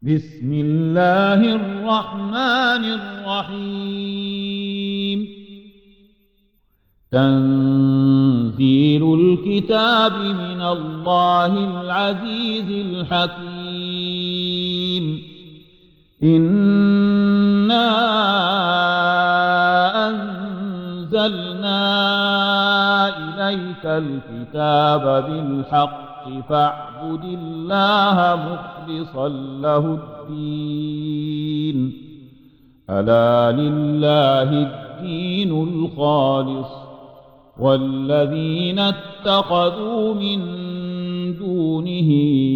بسم الله الرحمن الرحيم. تنزيل الكتاب من الله العزيز الحكيم. إنا أنزلنا إليك الكتاب بالحق فاعبد الله مخلصا له الدين. ألا لله الدين الخالص، والذين اتخذوا من دونه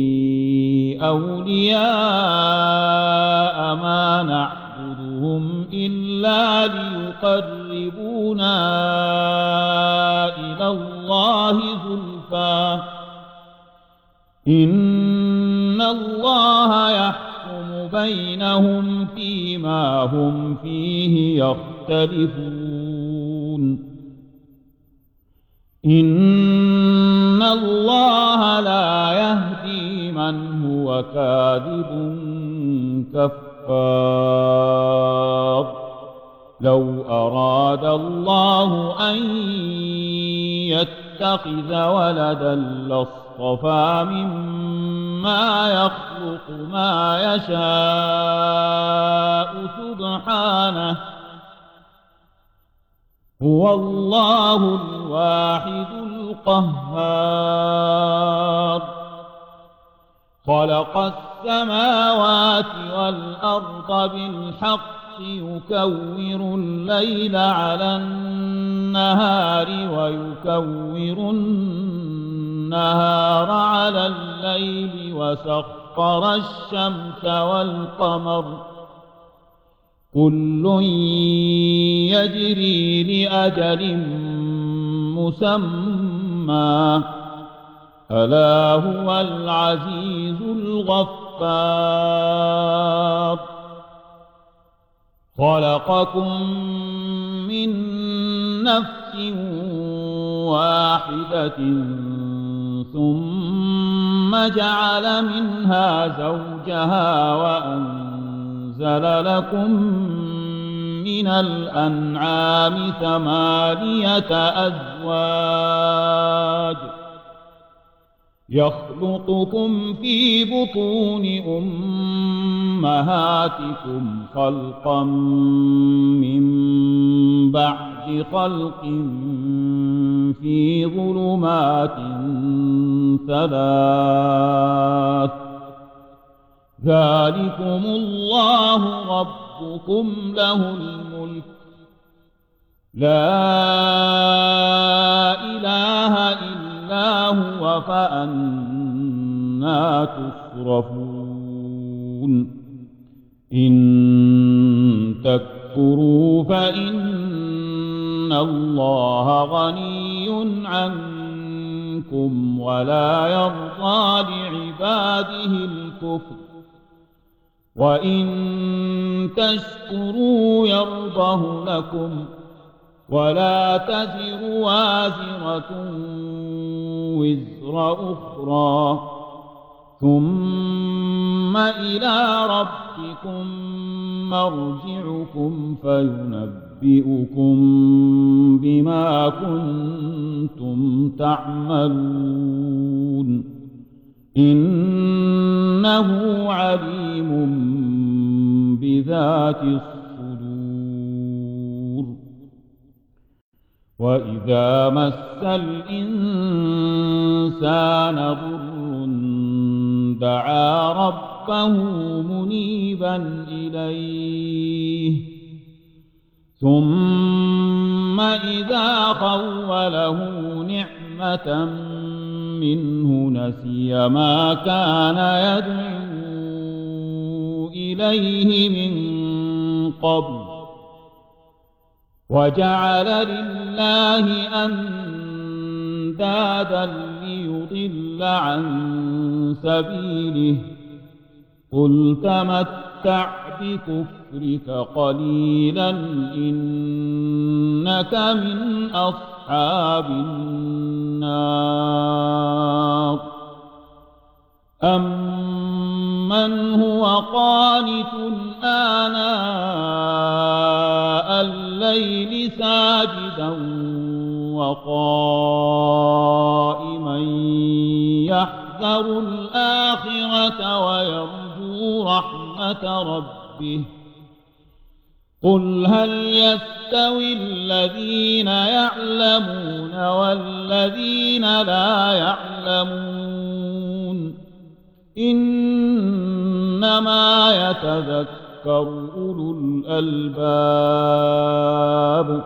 أولياء ما نعبدهم إلا ليقربونا إلى الله زلفى إن الله يحكم بينهم فيما هم فيه يختلفون. إن الله لا يهدي من هو كاذب كفار. لو أراد الله أن يتخذ ولدا لاصطفى مما يخلق ما يشاء سبحانه، هو الله الواحد القهار. خلق السماوات والأرض بالحق يكور الليل على النهار ويكور النهار على الليل وسخر الشمس والقمر كل يجري لأجل مسمى، ألا هو العزيز الغفار. خلقكم من نفس واحدة ثم جعل منها زوجها وأنزل لكم من الأنعام 8 أزواج يخلقكم في بطون أمهاتكم خلقا من بعد خلق في ظلمات 3. ذلكم الله ربكم له الملك، لا إله إلا هو فأنى تصرفون. إن تكفروا فإن الله غني عنكم ولا يرضى لعباده الكفر، وإن تشكروا يرضه لكم ولا تزر وازرة وزر أخرى، ثم إلى ربكم مرجعكم فينبئكم بما كنتم تعملون. إنه عليم بذات الصدور. وإذا مس الإنسان ضر دعا ربه منيبا إليه، ثم إذا خوله نعمة منه نسي ما كان يدعو إليه من قبل وجعل لله أندادا ليضل عن سبيله. قل تمتع بكفرك قليلا إنك من أصحاب النار. أَمَّنْ هُوَ قَانِتٌ آنَاءَ اللَّيْلِ سَاجِدًا وَقَائِمًا يَحْذَرُ الْآخِرَةَ وَيَرْجُو رَحْمَةَ رَبِّهِ قُلْ هَلْ يَسْتَوِي الَّذِينَ يَعْلَمُونَ وَالَّذِينَ لَا يَعْلَمُونَ إِنَّمَا يَتَذَكَّرُ أُولُو الْأَلْبَابِ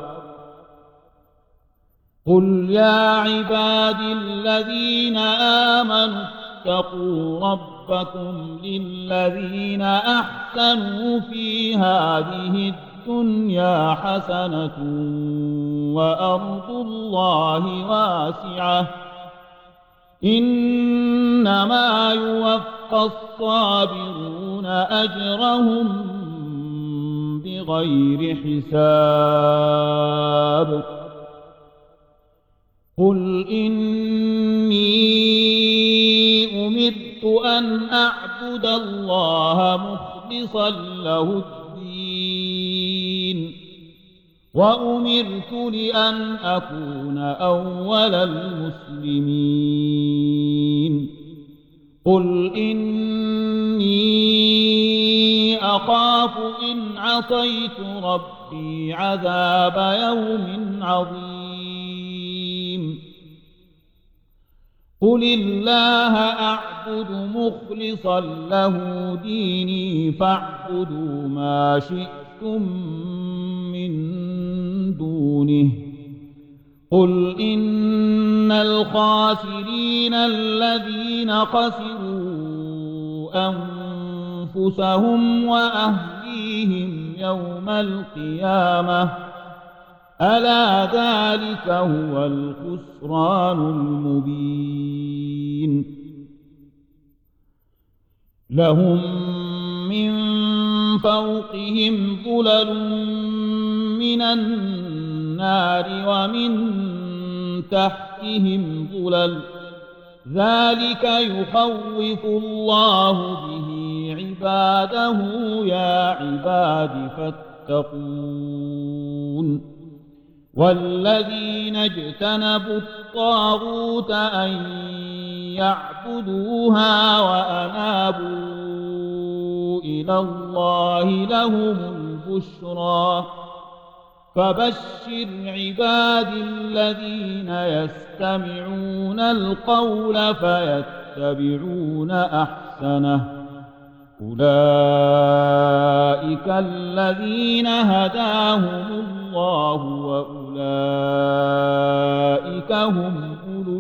قُلْ يَا عِبَادِي الَّذِينَ آمَنُوا اتَّقُوا رَبَّكُمْ لِلَّذِينَ أَحْسَنُوا فِي هَذِهِ الدُّنْيَا حَسَنَةٌ وَأَرْضُ اللَّهِ وَاسِعَةٌ إِنَّمَا يُوَفَّى الصَّابِرُونَ أَجْرَهُم بِغَيْرِ حِسَابٍ قُلْ إِنِّي أُمِرْتُ أَنْ أَعْبُدَ اللَّهَ مُخْلِصًا لَهُ الدِّينَ وَأُمِرْتُ لِأَنْ أَكُونَ أَوَّلَ الْمُسْلِمِينَ قُلْ إِنِّي أَخَافُ إِنْ عَصَيْتُ رَبِّي عَذَابَ يَوْمٍ عَظِيمٍ قُلِ اللَّهَ أَعْبُدُ مُخْلِصًا لَهُ دِينِي فَاعْبُدُوا مَا شِئْتُم مِّن دُونِهِ قُلْ إِنَّ الْخَاسِرِينَ الَّذِينَ خَسِرُوا أَنفُسَهُمْ وَأَهْلِيهِمْ يَوْمَ الْقِيَامَةِ أَلَا ذَلِكَ هُوَ الْخُسْرَانُ الْمُبِينُ لَهُم مِّن فَوْقِهِمْ ظُلَلٌ مِّنَ النَّارِ وَمِن تَحْتِهِمْ ظُلَلٌ ذَلِكَ يُخَوِّفُ اللَّهُ بِهِ عِبَادَهُ يَا عِبَادِ فَاتَّقُونِ وَالَّذِينَ اجْتَنَبُوا الطَّاغُوتَ أَن يَعْبُدُوهَا وَأَنَابُوا إِلَى اللَّهِ لَهُمُ الْبُشْرَىٰ فَبَشِّرْ عِبَادِي الَّذِينَ يَسْتَمِعُونَ الْقَوْلَ فَيَتَّبِعُونَ أَحْسَنَهُ أُولَٰئِكَ الَّذِينَ هَدَاهُمُ اللَّهُ وَأُولَٰئِكَ هُمْ أُولُو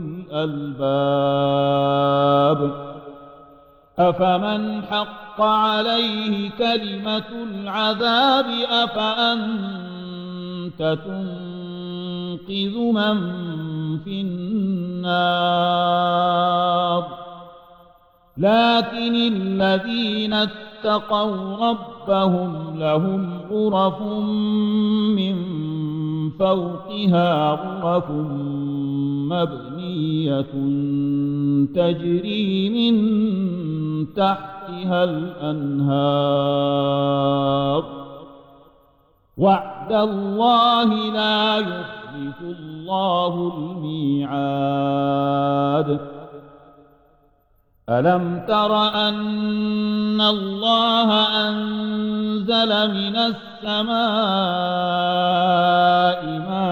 الْأَلْبَابِ أَفَمَنْ حَقَّ عَلَيْهِ كَلِمَةُ الْعَذَابِ أَفَأَنتَ تُنقِذُ مَن فِي النَّارِ لكن الذين اتقوا ربهم لهم غرف من فوقها غرف مبنية تجري من تحتها الأنهار وعد الله لا يخلف الله الميعاد ألم تر أن الله أنزل من السماء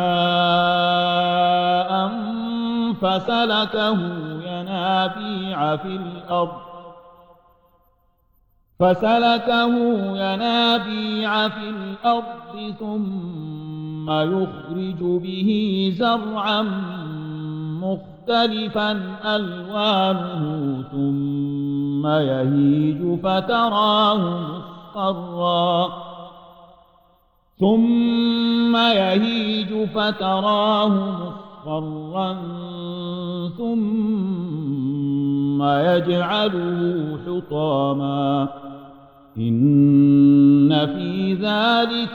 ماء فسلكه ينابيع في الأرض ثم يخرج به زرعا مختلفا ألوانه ثم يهيج فتراه مصفرا ثم يجعله حطاما إن في ذلك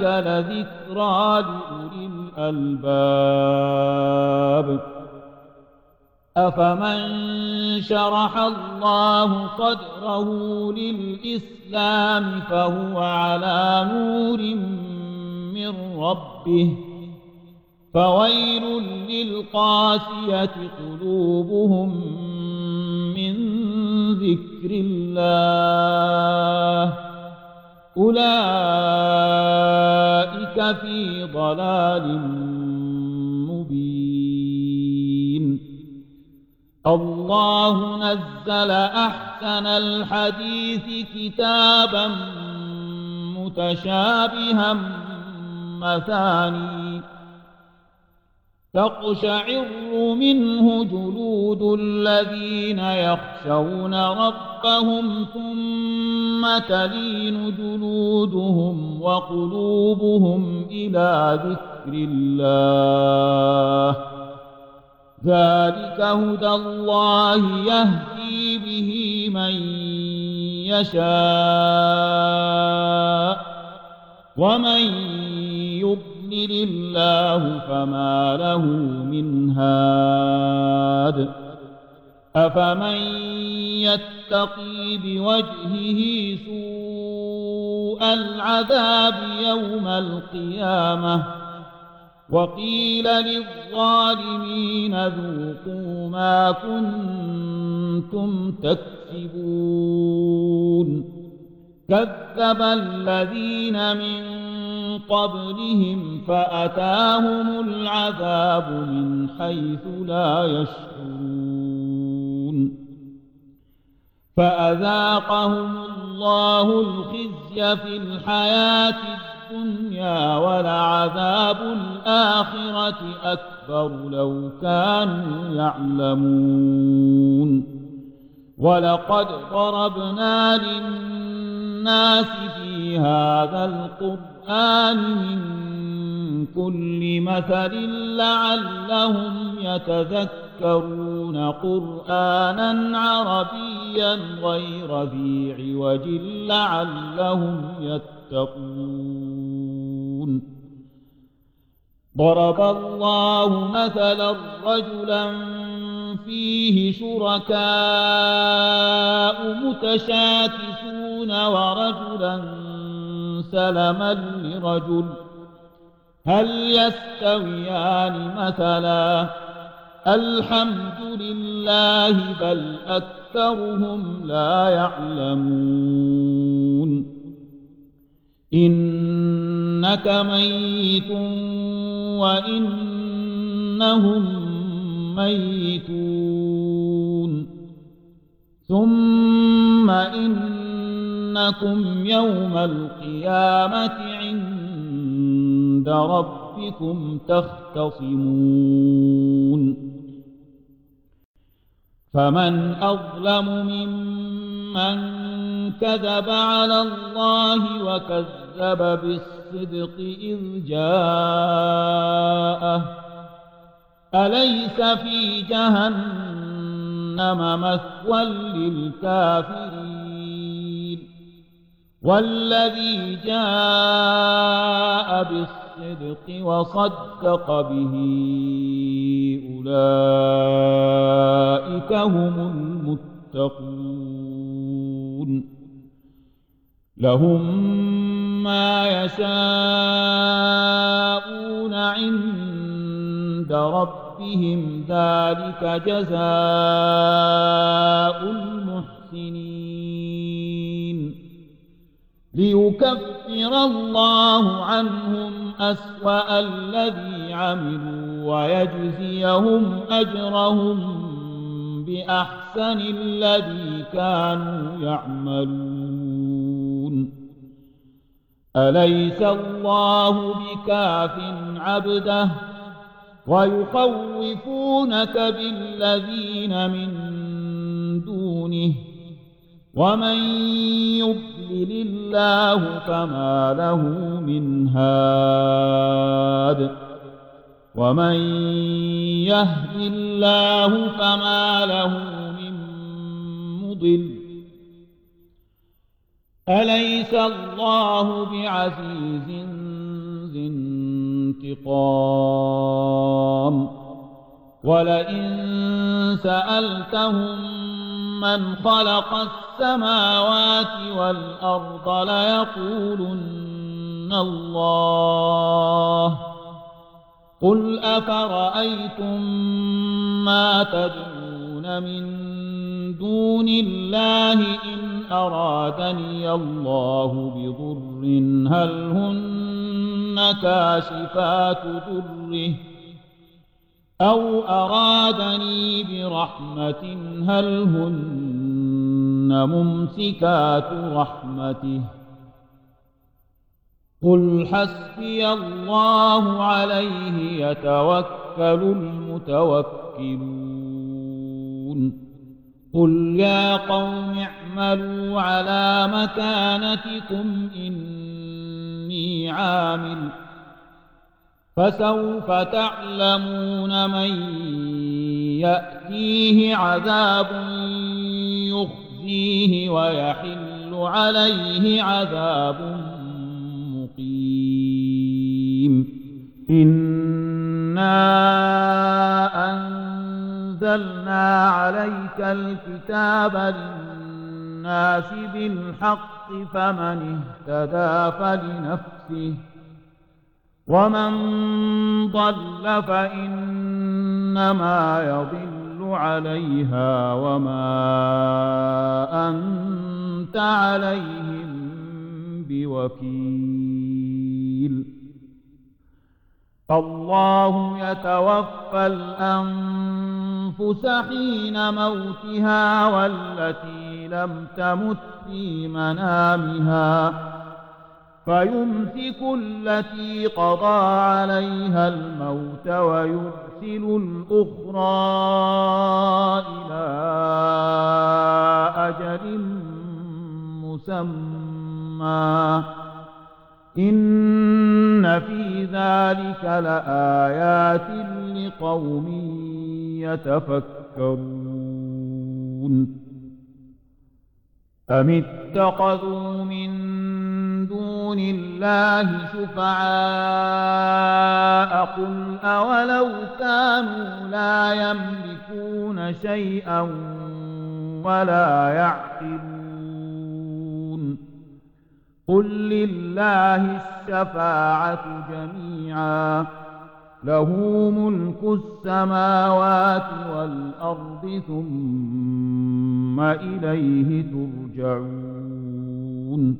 لذكرى لأولي الألباب أفمن شرح الله صدره للإسلام فهو على نور من ربه فويل للقاسية قلوبهم من ذكر الله أولئك في ضلال مبين. الله نزل أحسن الحديث كتابا متشابها مثاني تقشعر منه جلود الذين يخشون ربهم ثم تلين جلودهم وقلوبهم إلى ذكر الله ذلك هدى الله يهدي به من يشاء ومن يضلل الله فما له من هاد. أفمن يتقي بوجهه سوء العذاب يوم القيامة وقيل للظالمين ذوقوا ما كنتم تكسبون. كذب الذين من قبلهم فأتاهم العذاب من حيث لا يشعرون فأذاقهم الله الخزي في الحياة الدنيا ولعذاب الآخرة أكبر لو كانوا يعلمون. ولقد ضربنا للناس في هذا القرآن من كل مثل لعلهم يتذكرون قرآنا عربيا غير ذي عوج لعلهم يتقون. ضرب الله مثلا رجلا فيه شركاء متشاكسون ورجلا سلما لرجل هل يستويان مثلا الحمد لله بل أكثرهم لا يعلمون. إنك ميت وإنهم ميتون ثم إنكم يوم القيامة عند ربكم تختصمون. فمن أظلم ممن كذب على الله وكذب بالصدق إذ جاءه أليس في جهنم مثوى للكافرين والذي جاء بالصدق وصدق به أولئك هم المتقون. لهم ما يشاءون عند ربهم ذلك جزاء المحسنين. ليكفر الله عنهم أسوأ الذي عملوا ويجزيهم أجرهم بأحسن الذي كانوا يعملون. أليس الله بكاف عبده ويخوفونك بالذين من دونه ومن يضلل الله فما له من هاد ومن يهد الله فما له من مضل. أليس الله بعزيز ذي انتقام ولئن سألتهم من خلق السماوات والأرض ليقولن الله. قل أفرأيتم ما تدعون من دون الله إن أرادني الله بضر هل هن كاشفات ضره أو أرادني برحمة هل هن ممسكات رحمته. قل حسبي الله عليه يتوكل المتوكلون. قل يا قوم اعملوا على مكانتكم إني عامل فسوف تعلمون من يأتيه عذاب يخزيه ويحل عليه عذاب مقيم. إنا أنزلنا عليك الكتاب للناس بالحق فمن اهتدى فلنفسه ومن ضل فإنما يضل عليها وما أنت عليهم بوكيل. الله يتوفى الأنفس حين موتها والتي لم تمت في منامها فيمسك التي قضى عليها الموت ويرسل الأخرى إلى أجل مسمى إن في ذلك لآيات لقوم يتفكرون. أم اتخذوا من دون الله شفعاء قل أولو كانوا لا يملكون شيئا ولا يعقلون. قل لله الشفاعة جميعا له ملك السماوات والأرض ثم إليه ترجعون.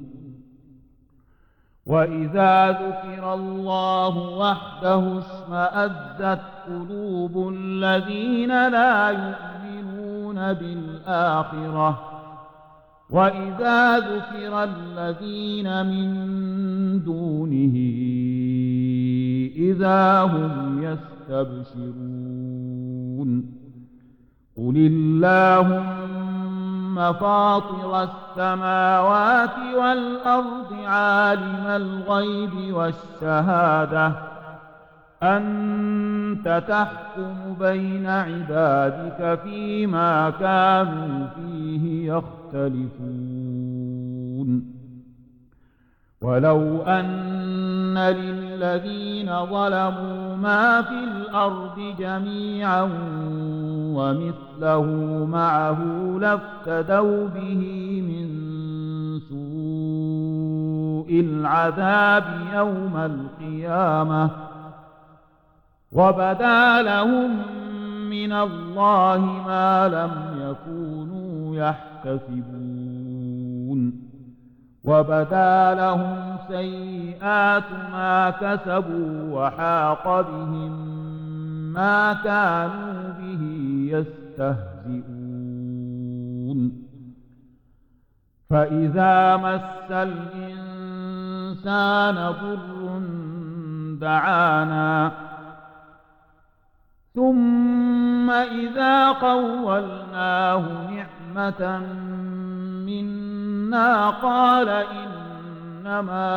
وإذا ذكر الله وحده اشمأزت قلوب الذين لا يؤمنون بالآخرة وإذا ذكر الذين من دونه إذا هم يستبشرون. قل اللهم فاطر السماوات والأرض عالم الغيب والشهادة أنت تحكم بين عبادك فيما كانوا فيه يختلفون. ولو أن للذين ظلموا ما في الأرض جميعا ومثله معه لافتدوا به من سوء العذاب يوم القيامة وبدا لهم من الله ما لم يكونوا يحتسبون. وبدا لهم سيئات ما كسبوا وحاق بهم ما كانوا به يستهزئون. فإذا مس الإنسان ضر دعانا ثم إذا خولناه نعمة منا قال إنما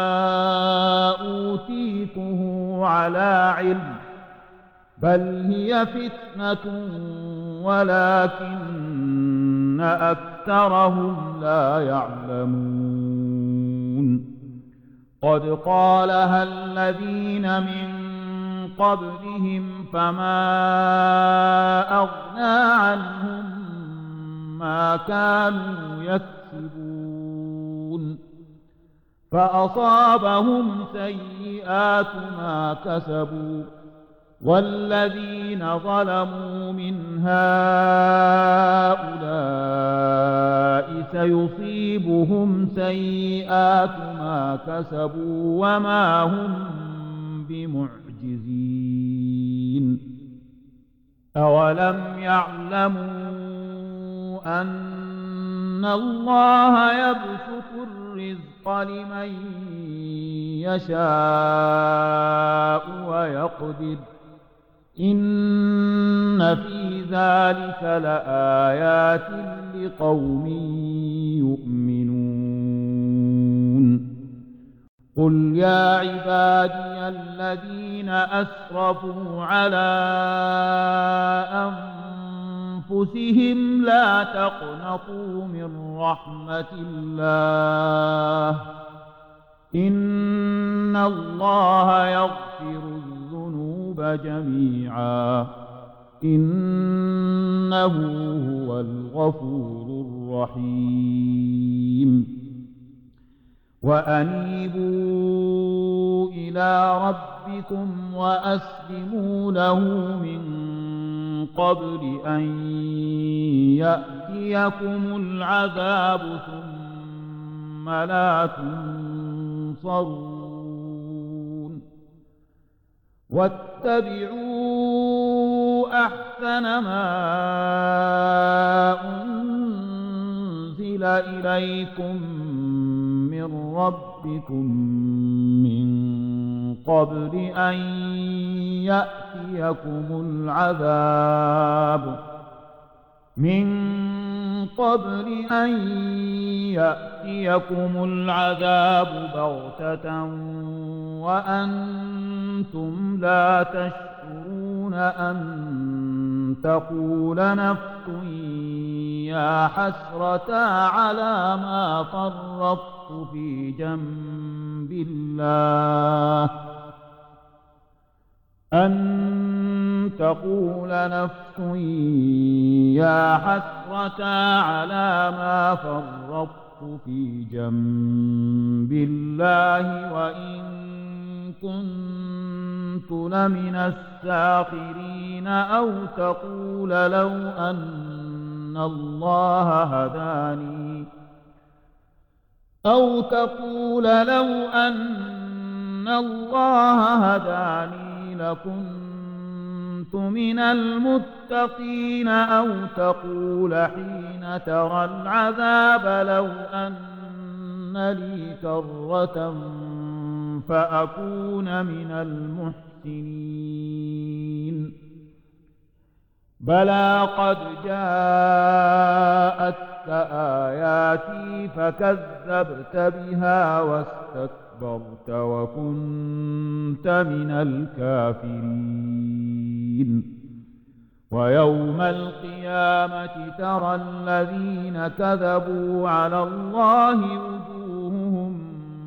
أوتيته على علم بل هي فتنة ولكن أكثرهم لا يعلمون. قد قالها الذين من قبلهم فما أغنى عنهم ما كانوا يكسبون فأصابهم سيئات ما كسبوا والذين ظلموا من هؤلاء سيصيبهم سيئات ما كسبوا وما هم بمعجزين أولم يعلموا أن الله يبسط الرزق لمن يشاء ويقدر إن في ذلك لآيات لقوم يؤمنون قل يا عبادي الذين أسرفوا على أنفسهم لا تقنطوا من رحمة الله إن الله يغفر الذنوب جميعا إنه هو الغفور الرحيم وأنيبوا إلى ربكم وأسلموا له من قبل أن يأتيكم العذاب ثم لا تنصرون واتبعوا أحسن ما أنزل إليكم من ربكم من قبل أن يأتيكم العذاب بغتة وأنتم لا تشعرون أن تقول نفس يا حسرة على ما فرطت في جنب الله أن تقول نفس يا حسرة على ما فرطت في جنب الله وإن كنت لمن الساخرين أو تقول لو أن الله هداني لكنت من المتقين أو تقول حين ترى العذاب لو أن لي كرة فأكون من المحسنين بلى قد جاءتك آياتي فكذبت بها واستكبرت وكنت من الكافرين ويوم القيامة ترى الذين كذبوا على الله وجوههم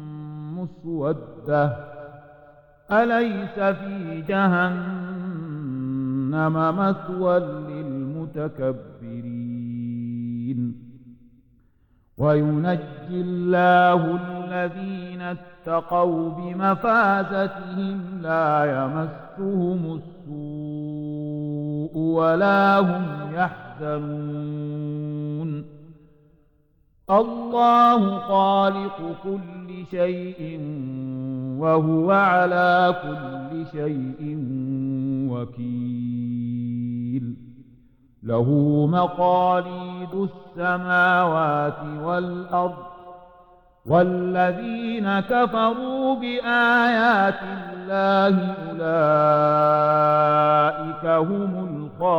مسودة أليس في جهنم مثوى للمتكبرين وينجي الله الذين اتقوا بمفازتهم لا يمسهم السوء ولا هم يحزنون الله خالق كل شيء وهو على كل شيء وكيل له مقاليد السماوات والأرض والذين كفروا بآيات الله أولئك هم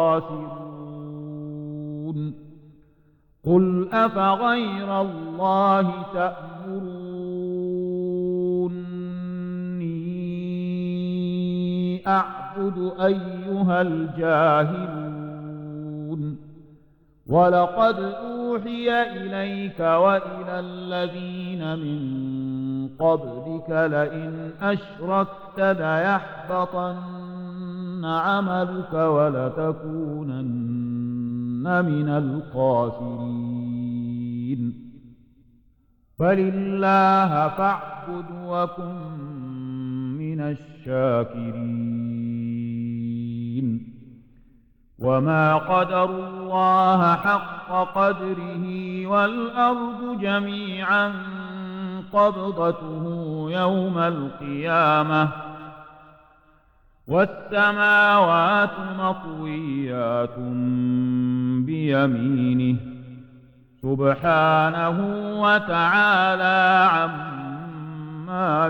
الخاسرون قل أفغير الله تأمروني أعبد أيها الجاهلون ولقد أوحي إليك وإلى الذين من قبلك لئن أشركت ليحبطن عملك ولتكونن من الخاسرين بل الله فاعبد وكن من الشاكرين وما قدروا الله حق قدره والأرض جميعا قبضته يوم القيامة والسماوات مطويات بيمينه سبحانه وتعالى عما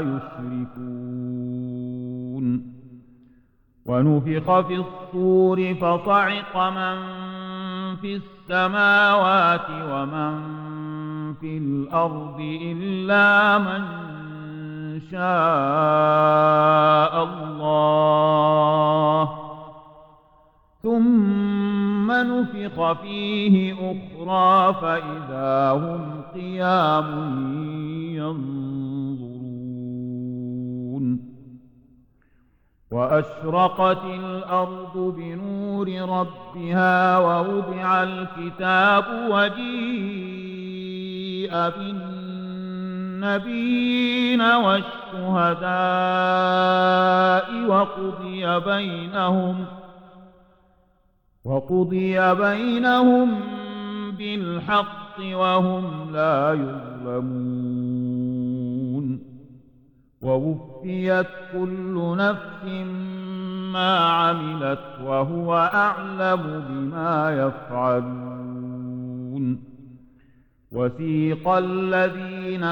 يشركون ونفخ في الصور فصعق من في السماوات ومن في الأرض إلا من شاء الله ثم نفخ فيه أخرى فإذا هم قيام ينظرون وأشرقت الأرض بنور ربها ووضع الكتاب وجيء بالنبيين والشهداء وقضي بينهم بالحق وهم لا يظلمون ووفيت كل نفس ما عملت وهو أعلم بما يفعلون وسيق الذين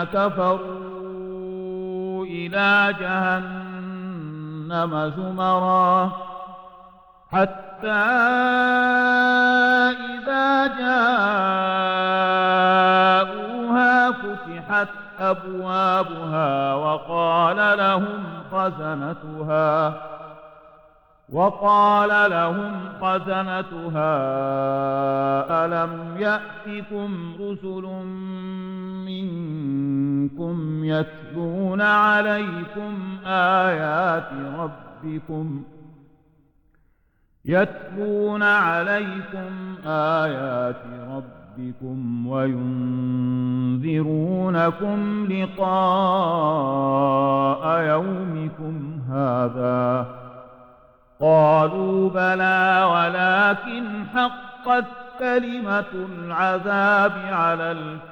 كفروا إلى جهنم زمرا حتى إذا جاءوها فتحت أبوابها وقال لهم خزنتها ألم يأتكم رسل منكم يتلون عليكم آيات ربكم وينذرونكم لقاء يومكم هذا قالوا بلى ولكن حقت كلمة العذاب على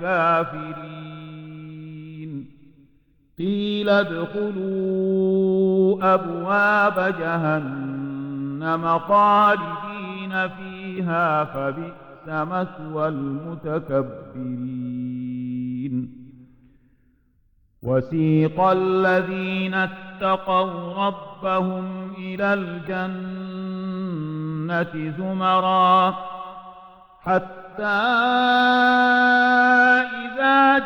الكافرين قيل ادخلوا أبواب جهنم خالدين فيها فبئس مثوى المتكبرين وسيق الذين اتقوا ربهم إلى الجنة زمرا حتى إذا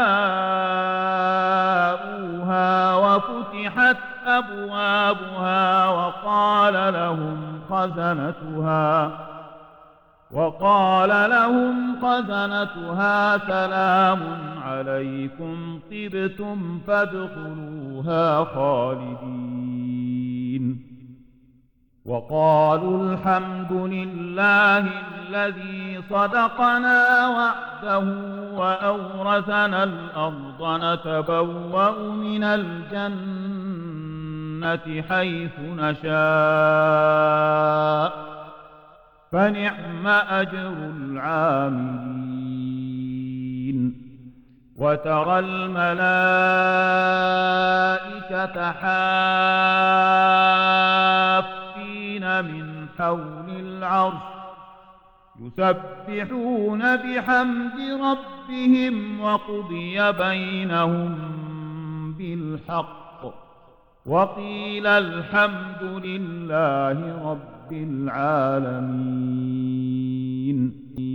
جاءوها وفتحت أبوابها وقال لهم خزنتها سلام عليكم طبتم فادخلوها خالدين وقالوا الحمد لله الذي صدقنا وعده وأورثنا الأرض نتبوأ من الجنة حيث نشاء فنعم أجر العاملين وترى الملائكة حافين من حول العرش يسبحون بحمد ربهم وقضي بينهم بالحق وقيل الحمد لله رب العالمين